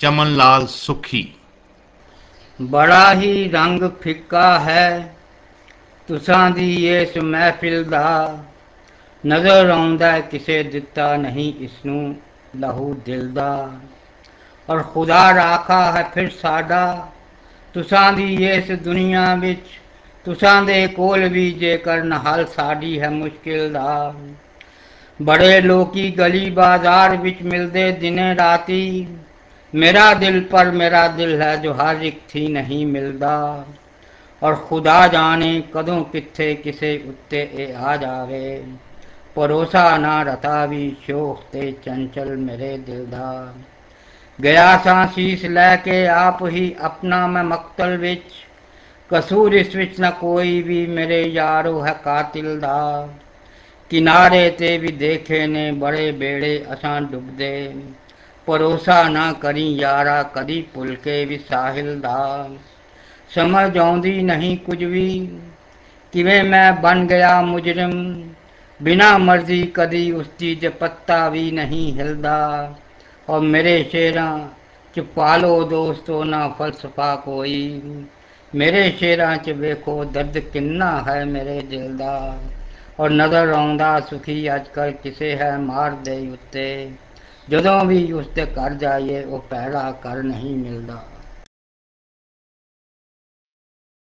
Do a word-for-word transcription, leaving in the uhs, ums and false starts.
ਚਮਨ ਲਾਲ ਸੁਖੀ। ਬੜਾ ਹੀ ਰੰਗ ਫਿੱਕਾ ਹੈ ਤੁਸਾਂ ਦੀ ਇਸ ਮਹਿਫਿਲ ਦਾ, ਨਜ਼ਰ ਆਉਂਦਾ ਕਿਸੇ ਦਿੱਤਾ ਨਹੀਂ ਇਸਨੂੰ ਲਹੂ ਦਿਲ ਦਾ। ਔਰ ਖੁਦਾ ਰਾਖਾ ਹੈ ਫਿਰ ਸਾਡਾ ਤੁਸਾਂ ਦੀ ਇਸ ਦੁਨੀਆ ਵਿੱਚ, ਤੁਸਾਂ ਦੇ ਕੋਲ ਵੀ ਜੇਕਰ ਨ ਹੱਲ ਸਾਡੀ ਹੈ ਮੁਸ਼ਕਿਲ ਦਾ। ਬੜੇ ਲੋਕੀ ਗਲੀ ਬਾਜ਼ਾਰ ਵਿੱਚ ਮਿਲਦੇ ਦਿਨੇ ਰਾਤੀ, ਮੇਰਾ ਦਿਲ ਪਰ ਮੇਰਾ ਦਿਲ ਹੈ ਜੋ ਹਰ ਇੱਕ ਥੀ ਨਹੀਂ ਮਿਲਦਾ। ਔਰ ਖੁਦਾ ਜਾਣੇ ਕਦੋਂ ਕਿੱਥੇ ਕਿਸੇ ਉੱਤੇ ਇਹ ਆ ਜਾਵੇ, ਭਰੋਸਾ ਨਾ ਰਤਾ ਵੀ ਸ਼ੋਖ ਤੇ ਚੰਚਲ ਮੇਰੇ ਦਿਲ ਦਾ। ਗਿਆ ਸਾਂ ਸੀਸ ਲੈ ਕੇ ਆਪ ਹੀ ਆਪਣਾ ਮੈਂ ਮਕਤਲ ਵਿੱਚ, ਕਸੂਰ ਇਸ ਵਿੱਚ ਨਾ ਕੋਈ ਵੀ ਮੇਰੇ ਯਾਰੋ ਹੈ ਕਾਤਿਲ ਦਾ। ਕਿਨਾਰੇ ਤੇ ਵੀ ਦੇਖੇ ਨੇ ਬੜੇ ਬੇੜੇ ਅਸਾਂ ਡੁੱਬਦੇ, ਭਰੋਸਾ ਨਾ ਕਰੀ ਯਾਰਾ ਕਦੀ ਭੁੱਲ ਕੇ ਵੀ ਸਾਹਿਲ ਦਾ। ਸਮਝ ਆਉਂਦੀ ਨਹੀਂ ਕੁਝ ਵੀ ਕਿਵੇਂ ਮੈਂ ਬਣ ਗਿਆ ਮੁਜਰਿਮ, ਬਿਨਾਂ ਮਰਜ਼ੀ ਕਦੀ ਉਸਦੀ ਜੇ ਪੱਤਾ ਵੀ ਨਹੀਂ ਹਿਲਦਾ। ਔਰ ਮੇਰੇ ਸ਼ੇਰਾਂ ਚ ਪਾਲੋ ਦੋਸਤੋ ਨਾ ਫਲਸਫਾ ਕੋਈ, ਮੇਰੇ ਸ਼ੇਰਾਂ ਚ ਵੇਖੋ ਦਰਦ ਕਿੰਨਾ ਹੈ ਮੇਰੇ ਦਿਲ ਦਾ। ਔਰ ਨਜ਼ਰ ਆਉਂਦਾ ਸੁਖੀ ਅੱਜ ਕੱਲ੍ਹ ਕਿਸੇ ਹੈ ਮਾਰ ਦੇ ਉੱਤੇ, ਜਦੋਂ ਵੀ ਉਸਦੇ ਘਰ ਜਾਈਏ ਉਹ ਪੈੜਾ ਘਰ ਨਹੀਂ ਮਿਲਦਾ।